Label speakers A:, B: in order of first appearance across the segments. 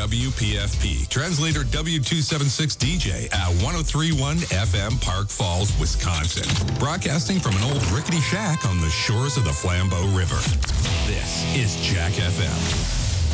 A: WPFP, translator W276 DJ at 103.1 FM, Park Falls, Wisconsin. Broadcasting from an old rickety shack on the shores of the Flambeau River. This is Jack FM.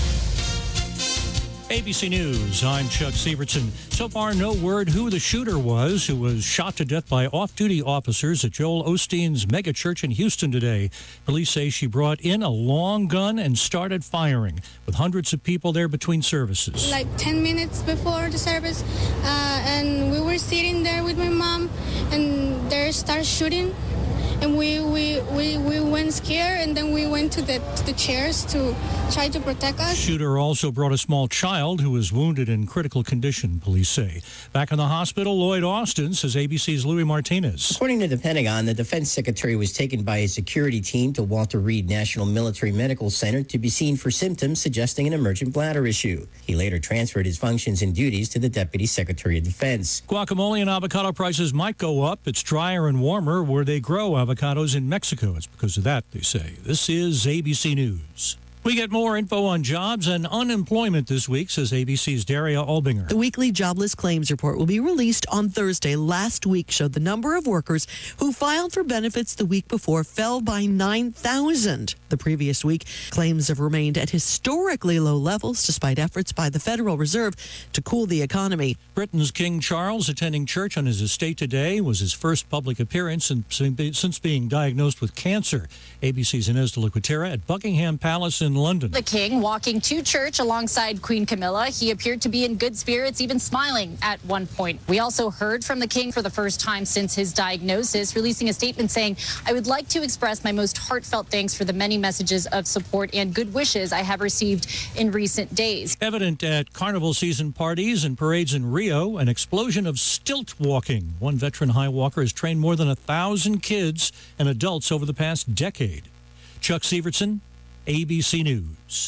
B: ABC News, I'm Chuck Severson. So far, no word who the shooter was who was shot to death by off-duty officers at Joel Osteen's megachurch in Houston today. Police say she brought in a long gun and started firing, with hundreds of people there between services.
C: Like 10 minutes before the service, and we were sitting there with my mom, and they started shooting. And we went scared, and then we went to the chairs to try to protect us.
B: Shooter also brought a small child who was wounded in critical condition, police say. Back in the hospital, Lloyd Austin says ABC's Louis Martinez.
D: According to the Pentagon, the defense secretary was taken by a security team to Walter Reed National Military Medical Center to be seen for symptoms suggesting an emergent bladder issue. He later transferred his functions and duties to the Deputy Secretary of Defense.
B: Guacamole and avocado prices might go up. It's drier and warmer where they grow avocados in Mexico. It's because of that, they say. This is ABC News. We get more info on jobs and unemployment this week, says ABC's Daria Albinger.
E: The weekly jobless claims report will be released on Thursday. Last week showed the number of workers who filed for benefits the week before fell by 9,000. The previous week, claims have remained at historically low levels despite efforts by the Federal Reserve to cool the economy.
B: Britain's King Charles attending church on his estate today was his first public appearance since being diagnosed with cancer. ABC's Inez de la Cuetera at Buckingham Palace in London.
F: The king walking to church alongside Queen Camilla. He appeared to be in good spirits, even smiling at one point. We also heard from the king for the first time since his diagnosis, releasing a statement saying, "I would like to express my most heartfelt thanks for the many messages of support and good wishes I have received in recent days."
B: Evident at carnival season parties and parades in Rio, an explosion of stilt walking. One veteran high walker has trained more than 1,000 kids and adults over the past decade. Chuck Severson, ABC News.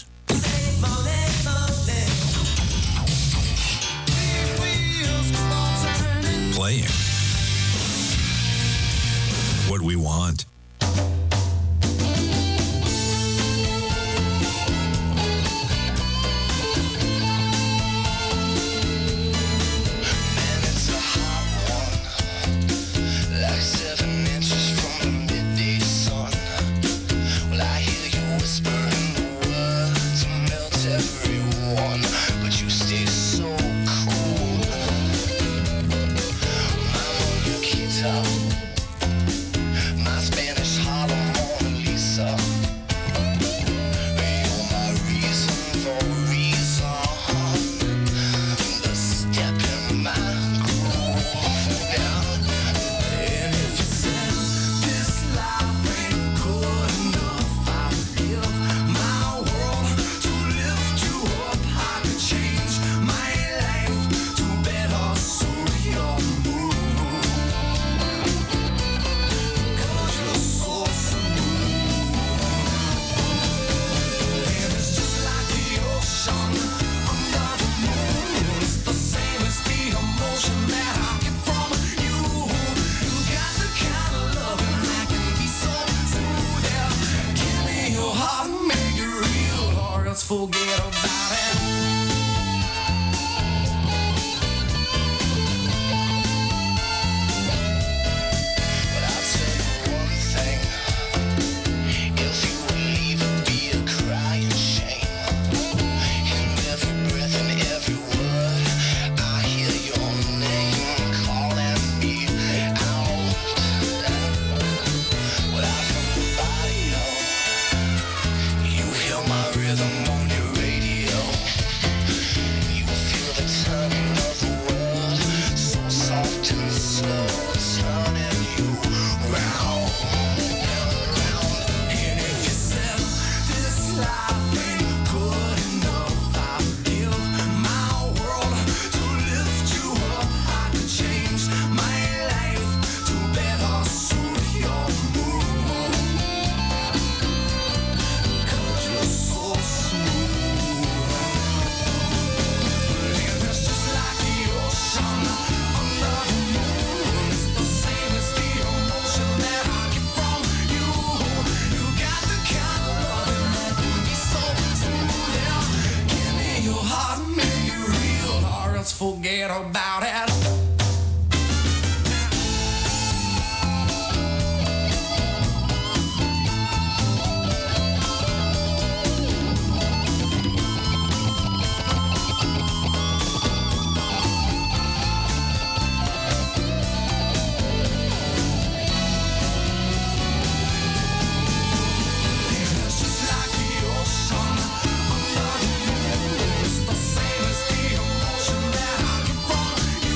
A: Playing what we want.
G: Forget about it. But I'll tell you one thing. If you would leave it be a crying shame. In every breath and every word, I hear your name calling me out. Without somebody else, you hear my rhythm on your radio. about it.
H: You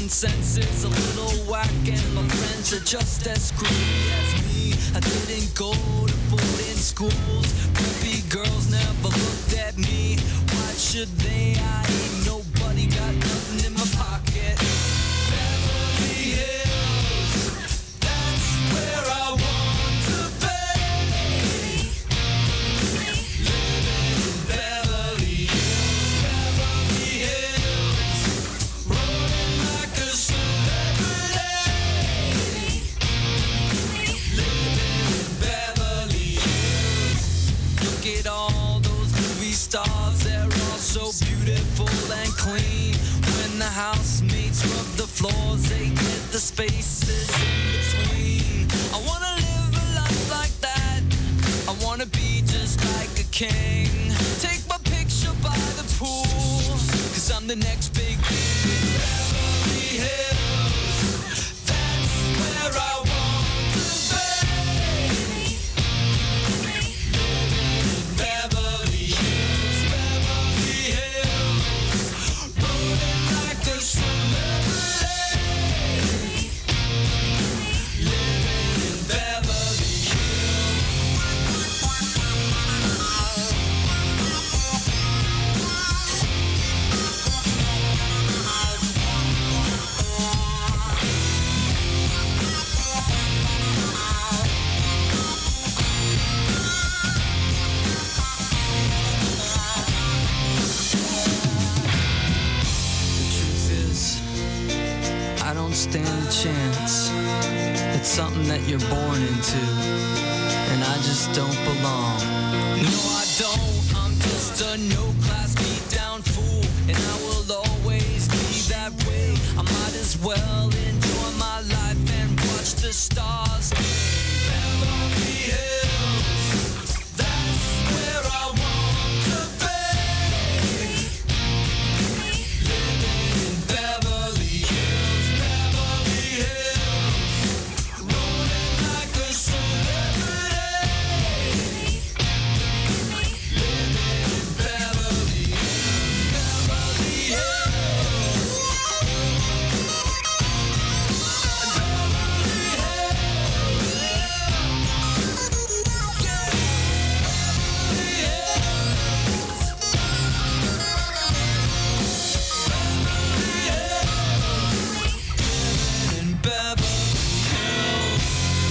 H: Common sense is a little whack, and my friends are just as screwy as me. I didn't go to boarding schools. Preppy girls never looked at me. Why should they? I ain't nobody, got nothing in my pocket. Beverly Hills, that's where I want to be. Living in Beverly Hills, Beverly Hills, rolling like a celebrity. Living in Beverly Hills. Look at all those movie stars, they're all so beautiful and clean. When the housemates rub the floors, they get the spaces in between. I wanna live a life like that. I wanna be just like a king. Take my picture by the pool, 'cause I'm the next big thing in Beverly Hills. That's where I want to be. Living in Beverly Hills, Beverly Hills, rolling like a celebrity. Living in Beverly I don't stand a chance. It's something that you're born into, and I just don't belong. No, I don't. I'm just a no-class beat-down fool, and I will always be that way. I might as well enjoy my life and watch the stars. Beverly Hills, that's where I want to be. Living in Beverly Hills, Beverly Hills, rolling like a celebrity. Living in Beverly Hills, Beverly Hills. In Beverly Hills.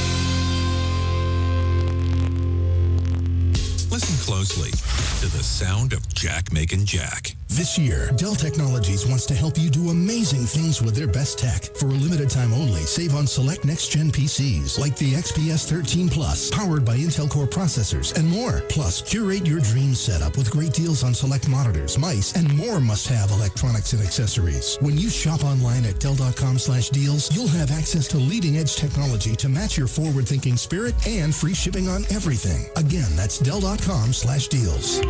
A: Listen closely to the sound of Jack making Jack.
I: This year, Dell Technologies wants to help you do amazing things with their best tech. For a limited time only, save on select next-gen PCs like the XPS 13 Plus, powered by Intel Core processors, and more. Plus, curate your dream setup with great deals on select monitors, mice, and more must-have electronics and accessories. When you shop online at Dell.com/deals, you'll have access to leading-edge technology to match your forward-thinking spirit and free shipping on everything. Again, that's Dell.com/deals.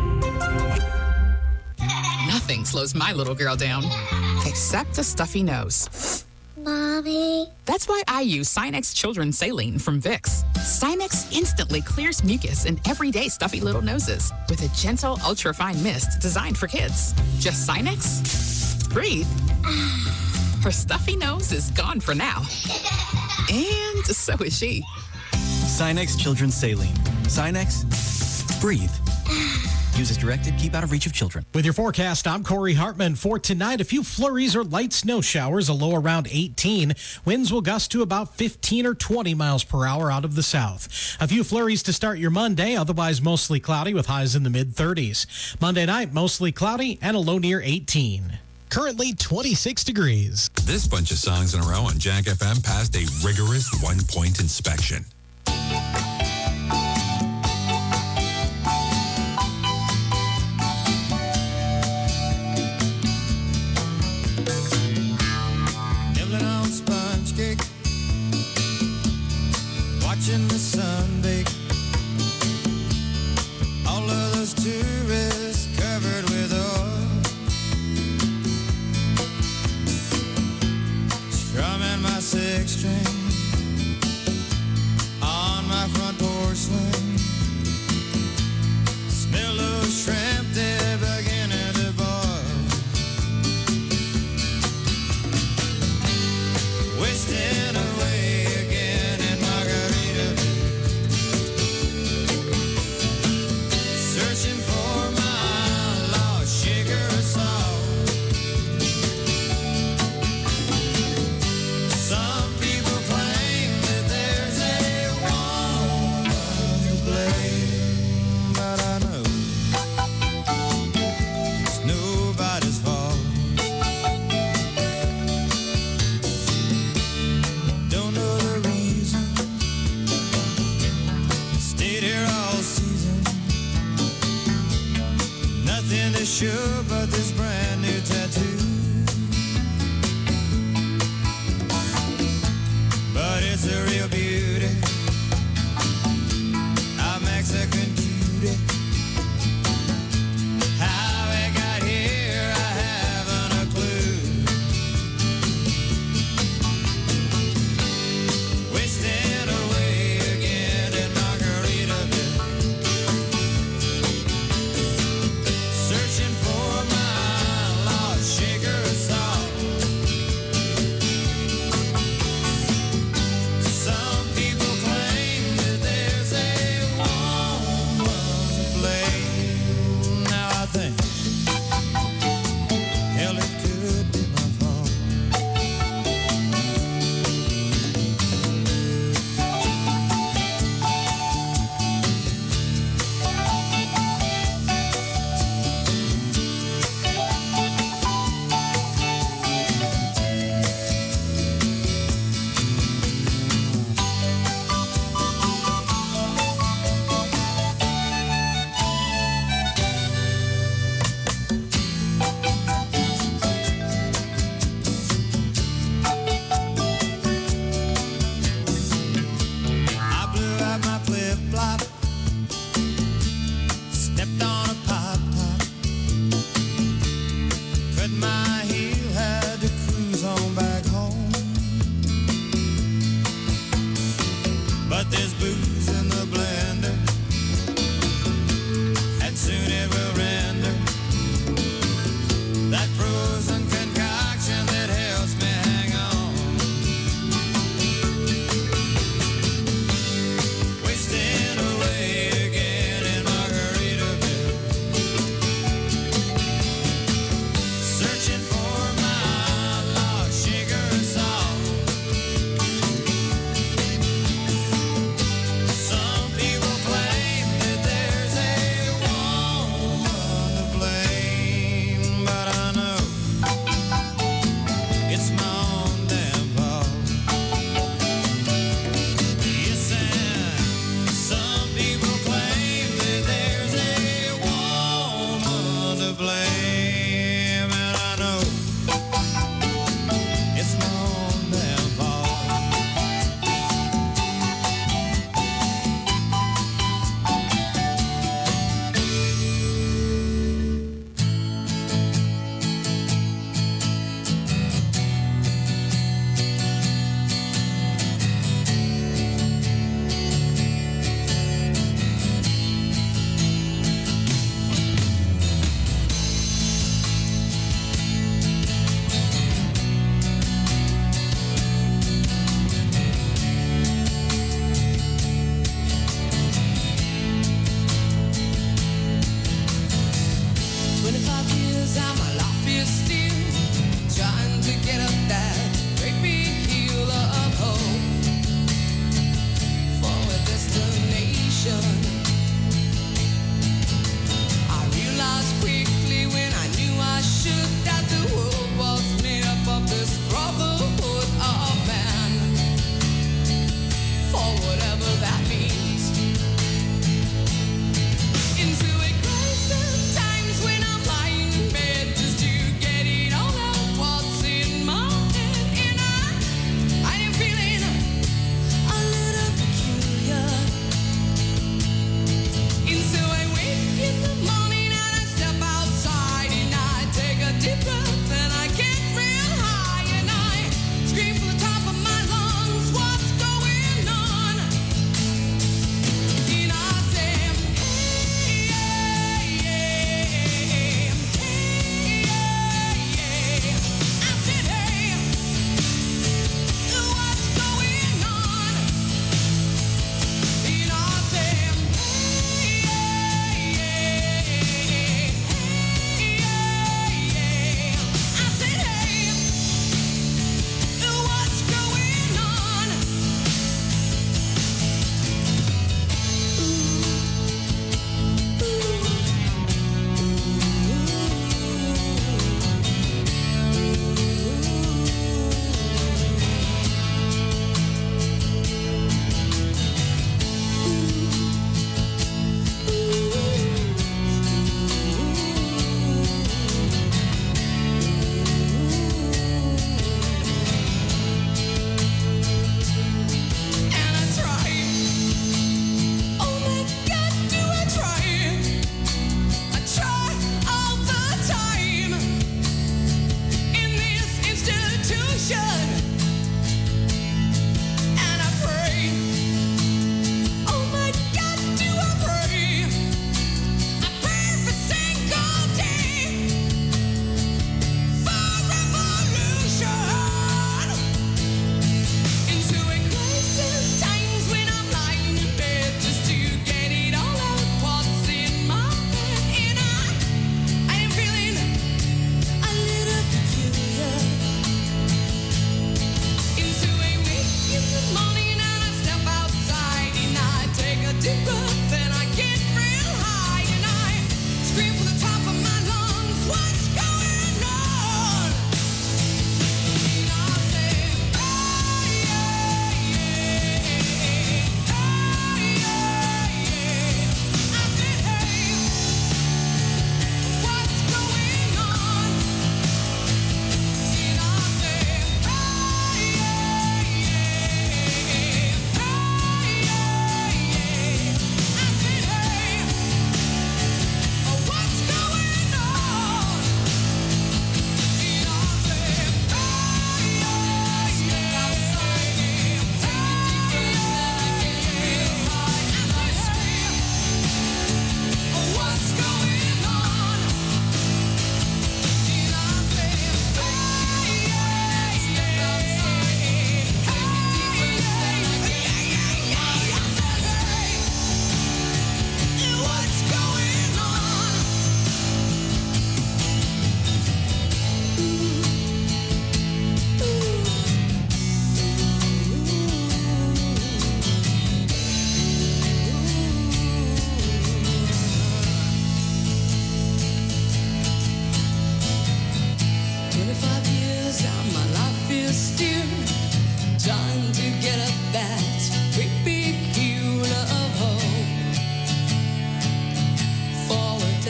J: Nothing slows my little girl down, except a stuffy nose.
C: Mommy.
J: That's why I use Sinex Children's Saline from Vicks. Sinex instantly clears mucus in everyday stuffy little noses with a gentle, ultra-fine mist designed for kids. Just Sinex? Breathe. Her stuffy nose is gone for now. And so is she.
K: Sinex Children's Saline. Sinex, breathe. Use as directed. Keep out of reach of children.
L: With your forecast, I'm Corey Hartman. For tonight, a few flurries or light snow showers, a low around 18. Winds will gust to about 15 or 20 miles per hour out of the south. A few flurries to start your Monday, otherwise mostly cloudy with highs in the mid-30s. Monday night, mostly cloudy and a low near 18. Currently 26 degrees.
A: This bunch of songs in a row on Jack FM passed a rigorous one-point inspection.
M: Nibbling on sponge cake, watching the sun bake. All of those tourists covered with oil, strumming my six string sure about this brand new tattoo. But it's a real beauty, a Mexican cutie. How it got here, I haven't a clue. Wasting away again in Margaritaville, searching for my lost shaker of salt. Some people claim that there's a woman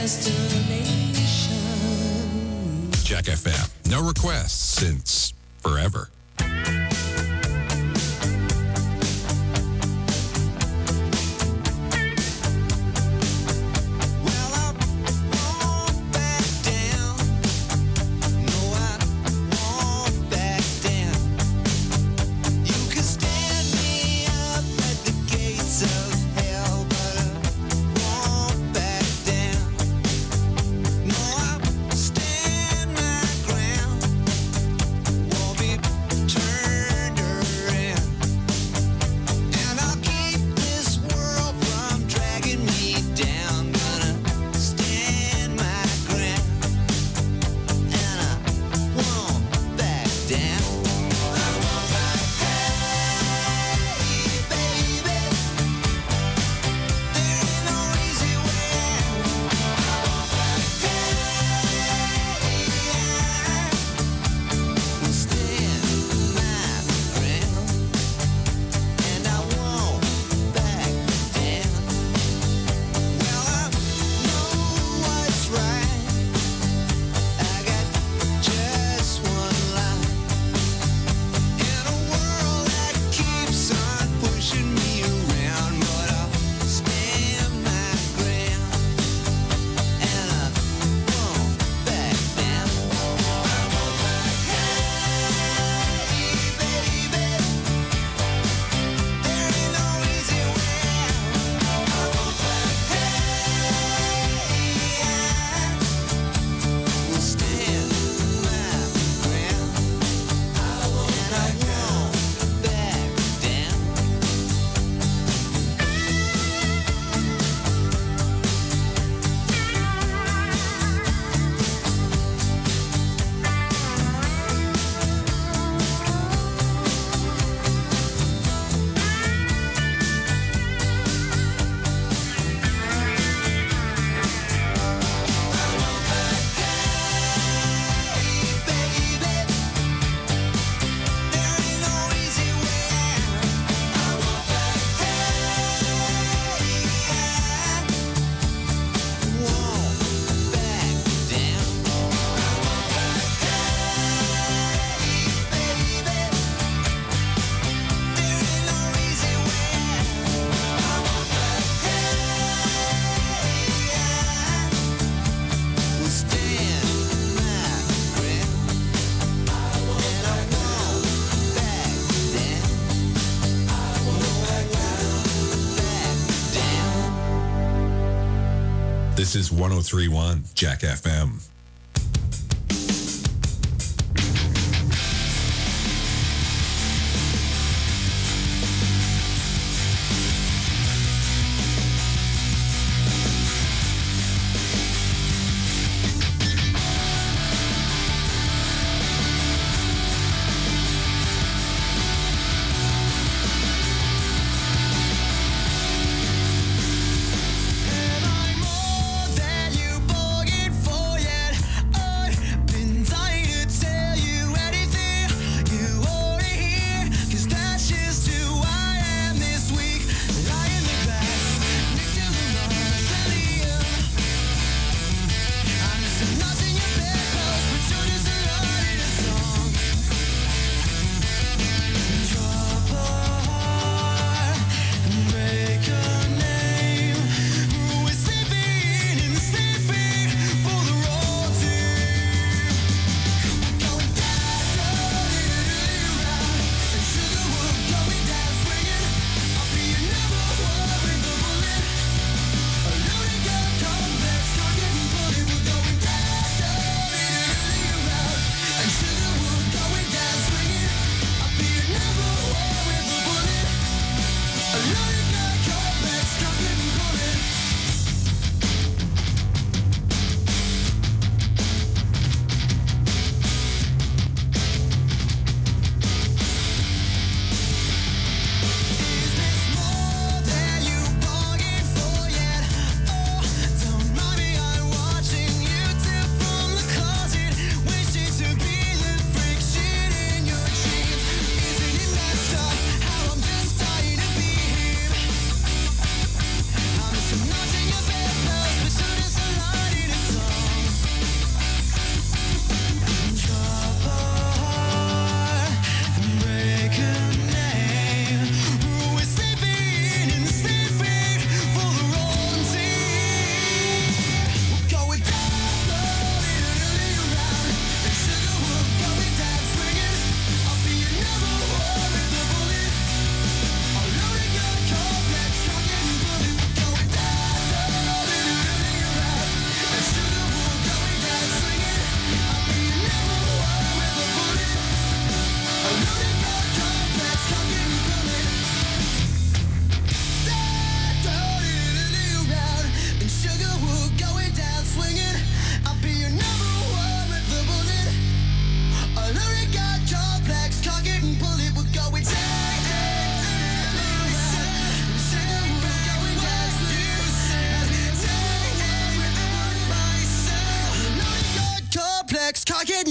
H: destination.
A: Jack FM. No requests since forever. This is 103.1 Jack FM.
H: And I'm more than you bargained for, yeah.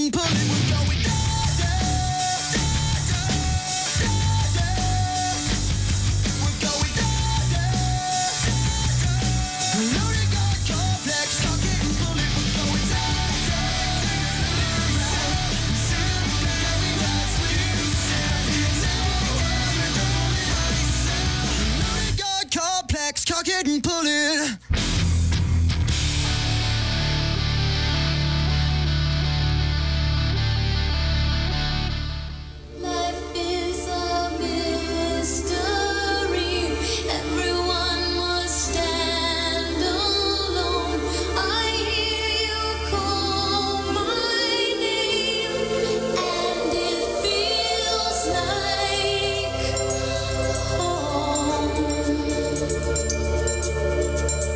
M: and pull it. We're going da-da, da-da, da-da. We're going da-da, da-da. Loaded gun complex, tuck it and pull it. We're going da-da, loaded gun complex, tuck it and pull it.
N: Life is a mystery. Everyone must stand alone. I hear you call my name, and it feels like home.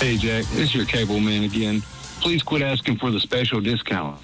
O: Hey, Jack, this is your cable man again. Please quit asking for the special discount.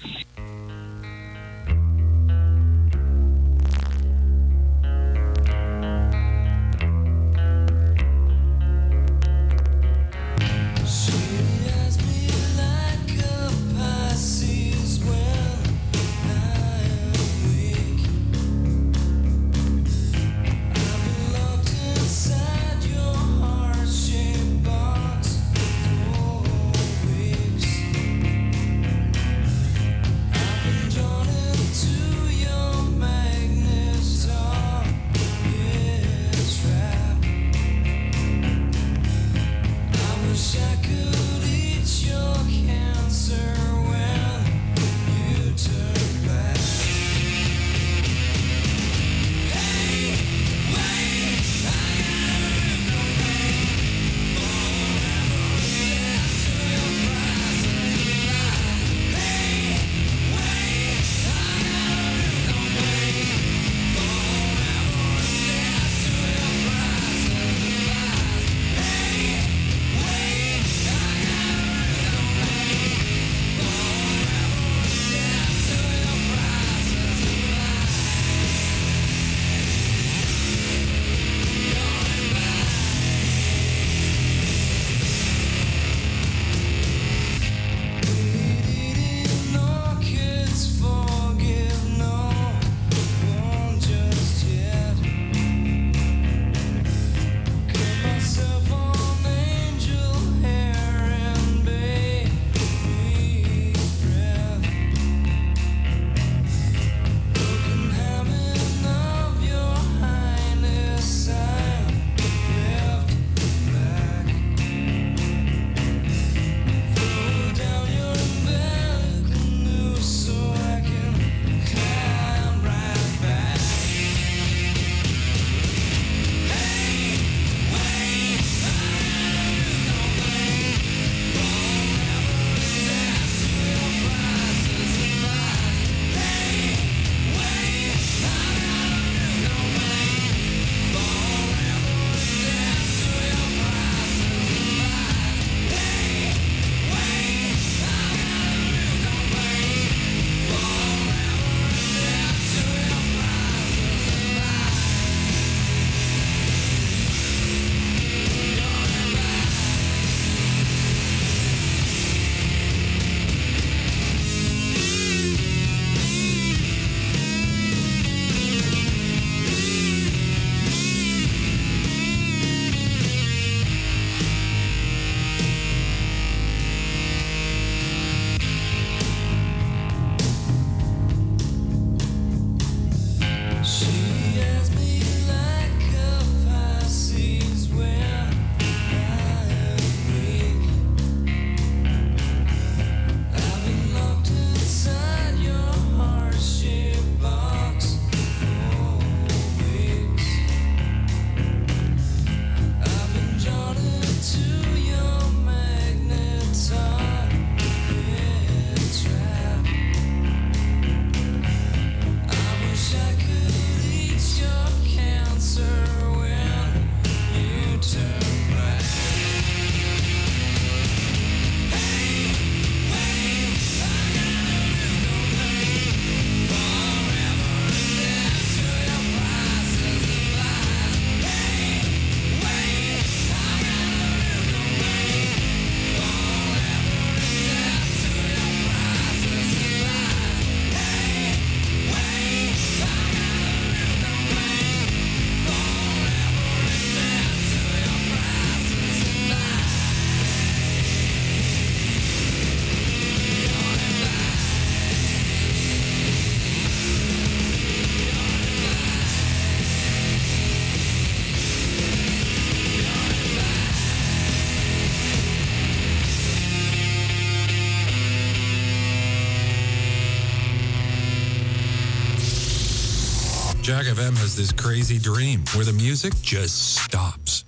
A: Jack FM has this crazy dream where the music just stops.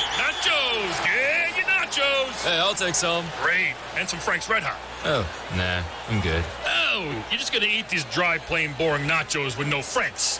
P: Nachos! Yeah, your nachos!
Q: Hey, I'll take some.
P: Great. And some Frank's Red Hot.
Q: Oh, nah, I'm good.
P: Oh, you're just gonna eat these dry, plain, boring nachos with no Franks?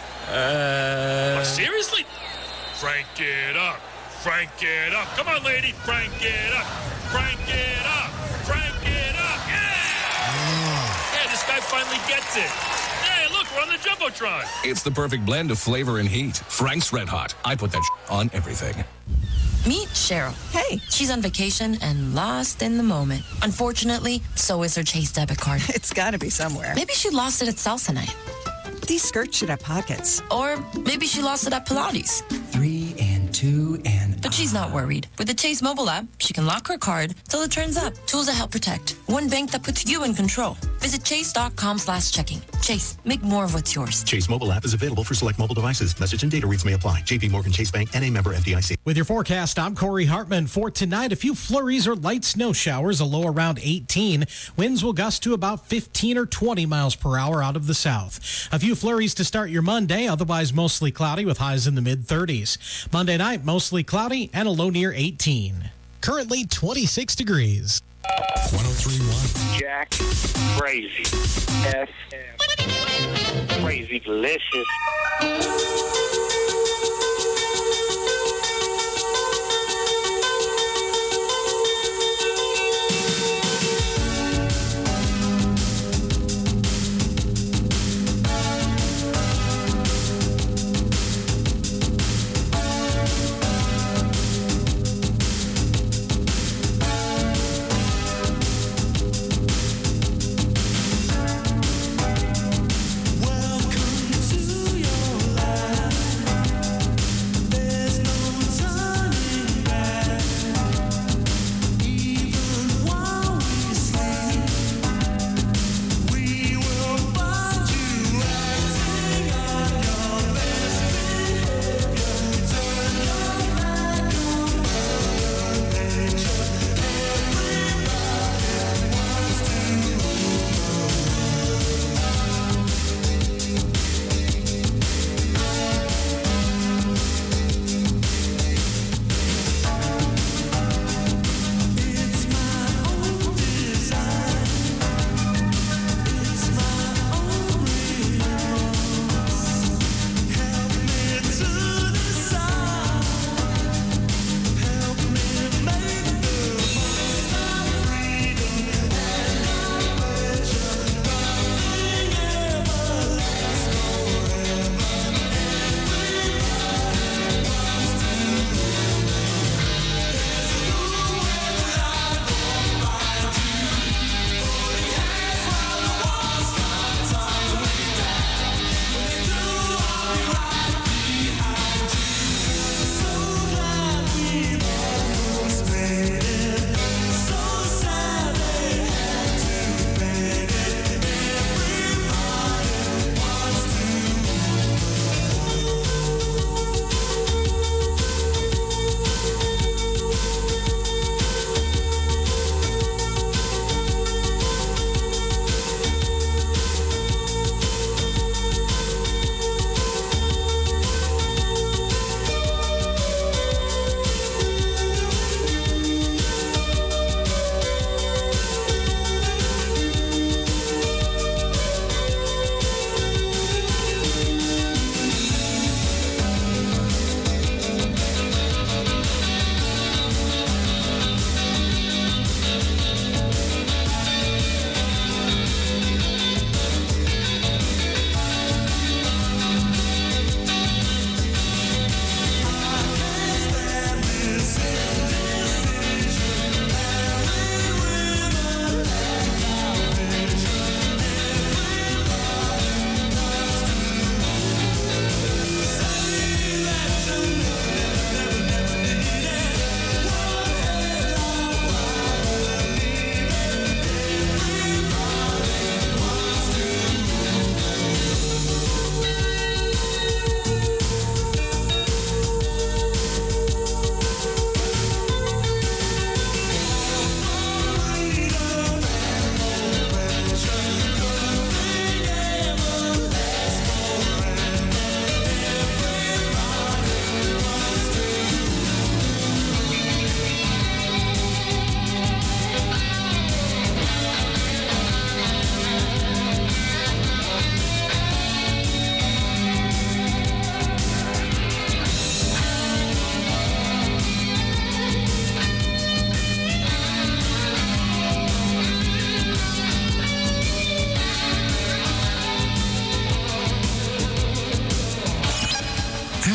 P: Seriously? Frank it up. Frank it up. Come on, lady. Frank it up. Crank it up. Crank it up. Yeah! Yeah, this guy finally gets it. Hey, look, we're on the Jumbotron.
R: It's the perfect blend of flavor and heat. Frank's Red Hot. I put that on everything.
S: Meet Cheryl. Hey. She's on vacation and lost in the moment. Unfortunately, so is her Chase debit card.
T: It's got to be somewhere.
S: Maybe she lost it at salsa night.
T: These skirts should have pockets.
S: Or maybe she lost it at Pilates.
U: 3 and 2 and...
S: But she's not worried. With the Chase mobile app, she can lock her card till it turns up. Tools that help protect. One bank that puts you in control. Visit chase.com/checking. Chase, make more of what's yours.
V: Chase mobile app is available for select mobile devices. Message and data rates may apply. JP Morgan Chase Bank, N.A. member FDIC.
L: With your forecast, I'm Corey Hartman. For tonight, a few flurries or light snow showers, a low around 18. Winds will gust to about 15 or 20 miles per hour out of the south. A few flurries to start your Monday, otherwise mostly cloudy with highs in the mid-30s. Monday night, mostly cloudy and a low near 18. Currently 26 degrees.
A: 103.1.
W: Jack, crazy. FM. Crazy delicious.
N: Welcome to your life.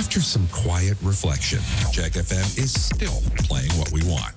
A: After some quiet reflection, Jack FM is still playing what we want.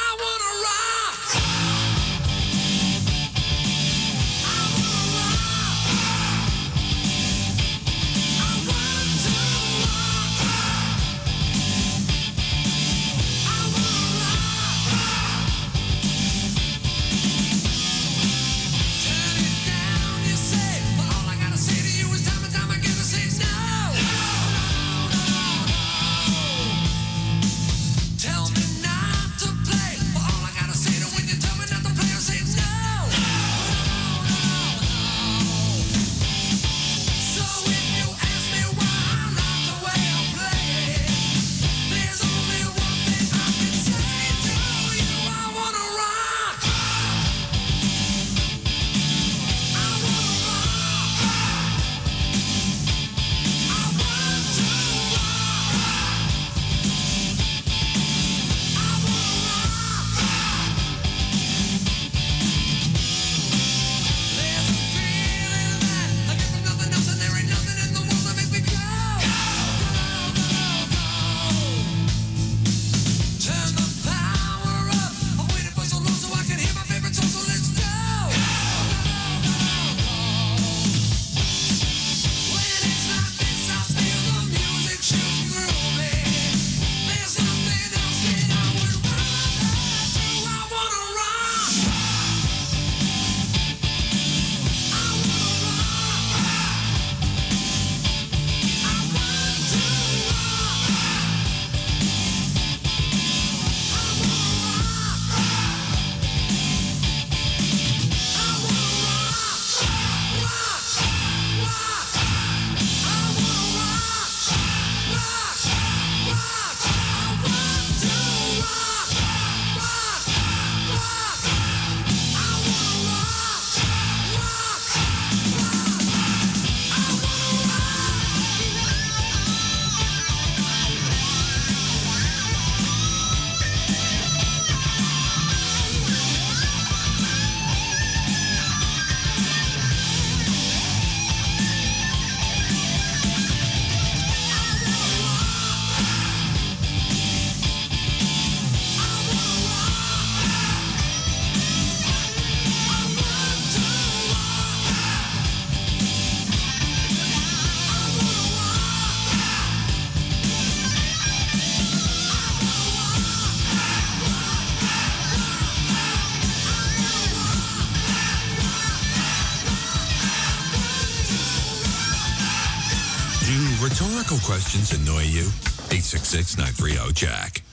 H: Tell me not to play, but all I gotta say to when you tell me not to play, I say no. So if you ask me why I like the way I play, there's only one thing I can say to you: I wanna rock. I wanna rock. I want to rock. Turn the power up. I've waited for so long so I can hear my favorite song, so let's go. When it's like this, I feel the music shoot through me. There's nothing else that I would rather do. I wanna rock. I wanna rock. I want to rock.
A: Do rhetorical questions annoy you? 866-930-JACK.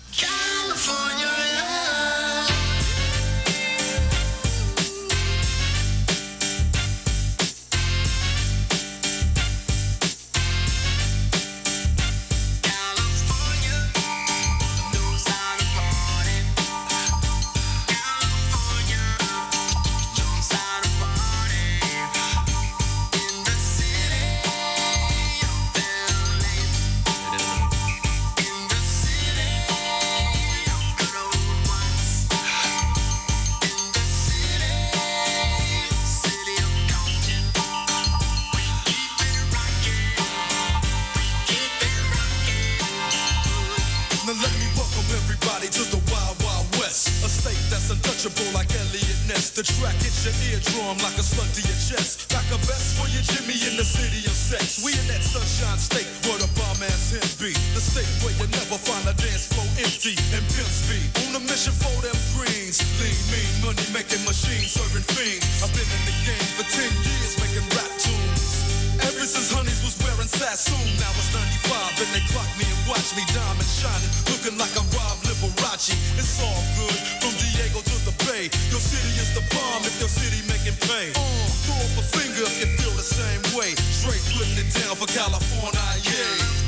D: Now let me welcome everybody to the Wild Wild West, a state that's untouchable like Elliot Ness. The track hits your eardrum like a slug to your chest. Like a vest for your Jimmy in the city of sex. We in that sunshine state where the bomb ass him be. The state where you never find a dance floor empty and pimp speed. On a mission for them greens. Lean, mean, money making machines serving fiends. I've been in the game for 10 years making rap tunes. Ever since Honeys was wearing Sassoon, now it's 95 and they clock me and watch me diamond shining, looking like a Rob Liberace. It's all good from Diego to the Bay. Your city is the bomb if your city making pay. Throw up a finger if you feel the same way. Straight putting it down for California, yeah.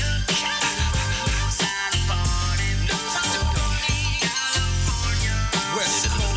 D: West Coast.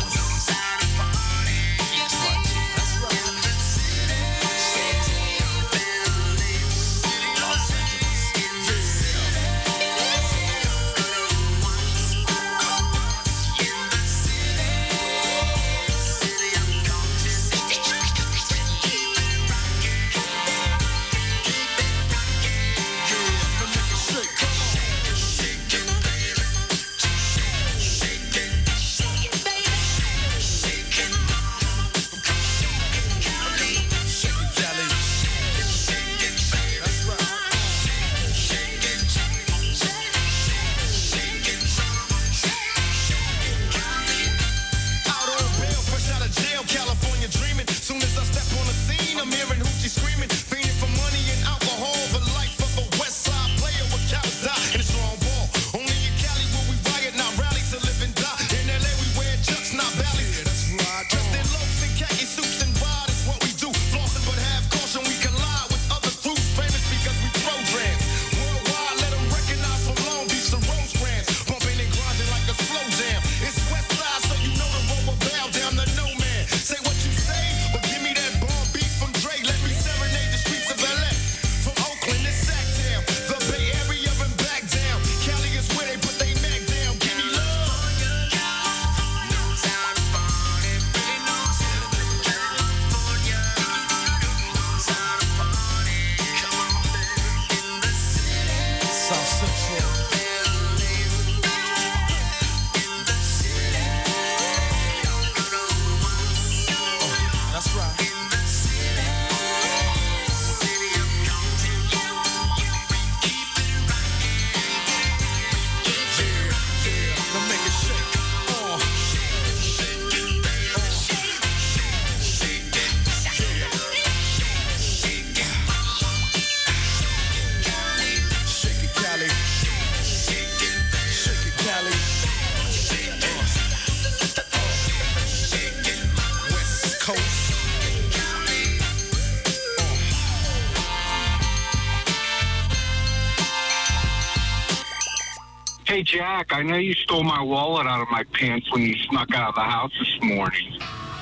O: Hey, Jack, I know you stole my wallet out of my pants when you snuck out of the house this morning.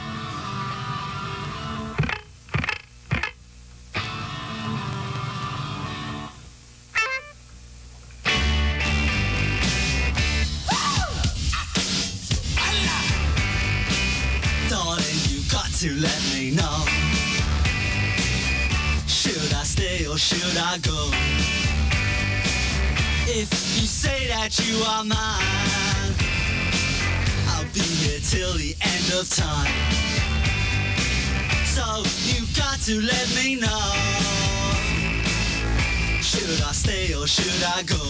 B: Darling, you got to let me know. Should I stay or should I go? If you say that you are mine, I'll be here till the end of time. So you got to let me know. Should I stay or should I go?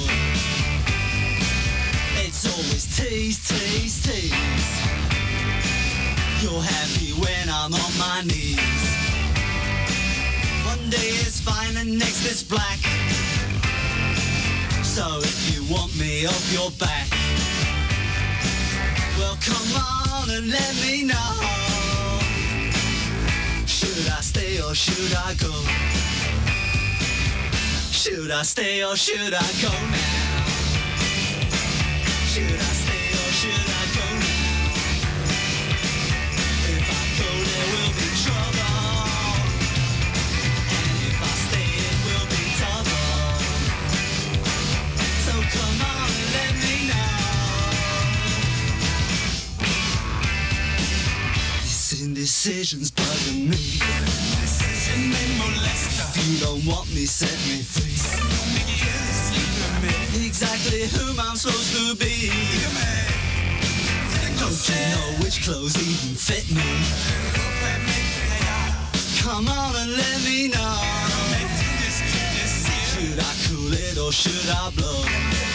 B: It's always tease, tease, tease. You're happy when I'm on my knees. One day it's fine and next it's black. So if you want me off your back, well come on and let me know. Should I stay or should I go? Should I stay or should I go now? Should I stay or should I go now? If I go there will be trouble, and if I stay it will be double. So come on and let me know. This indecision's bugging me. Decision may molest her. If you don't want me, set me free. Exactly whom I'm supposed to be. Don't you know which clothes even fit me? Come on and let me know. Should I cool it or should I blow?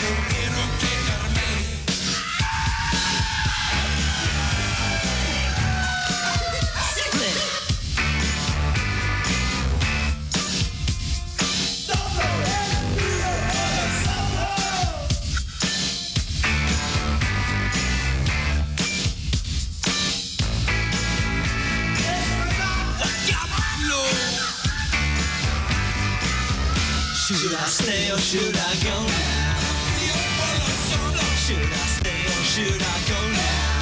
B: Should I stay or should I go now? Should I stay or should I go now?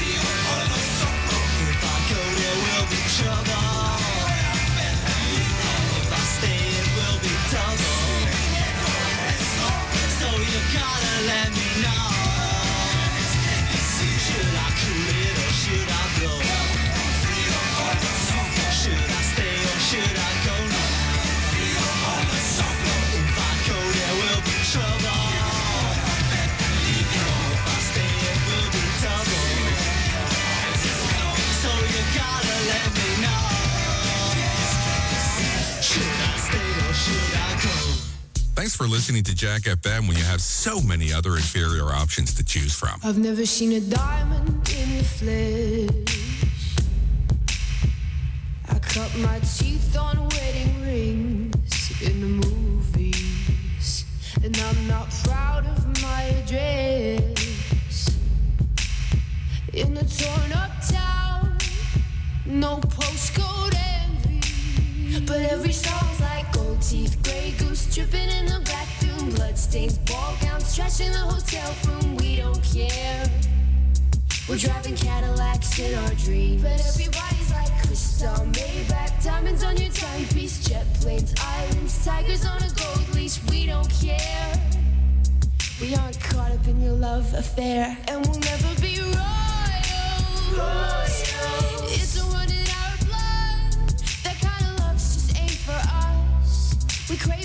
B: If I go there will be trouble, and if I stay it will be double. So you gotta let me know. Should I cool it or should I blow? Should I stay or should I go now?
A: Thanks for listening to Jack FM when you have so many other inferior options to choose from.
E: I've never seen a diamond in the flesh. I cut my teeth on wedding rings in the movies, and I'm not proud of my address. In a torn up town, no postcode envy, but every song's like gold teeth, Grey Goose dripping in the bathroom, bloodstains, ball gowns, trash in the hotel room. We don't care. We're driving Cadillacs in our dreams, but everybody's like crystal, Maybach, diamonds on your timepiece, jet planes, islands, tigers on a gold leash. We don't care. We aren't caught up in your love affair, and we'll never be royal. It's a run in our blood. That kind of love just ain't for us. We crave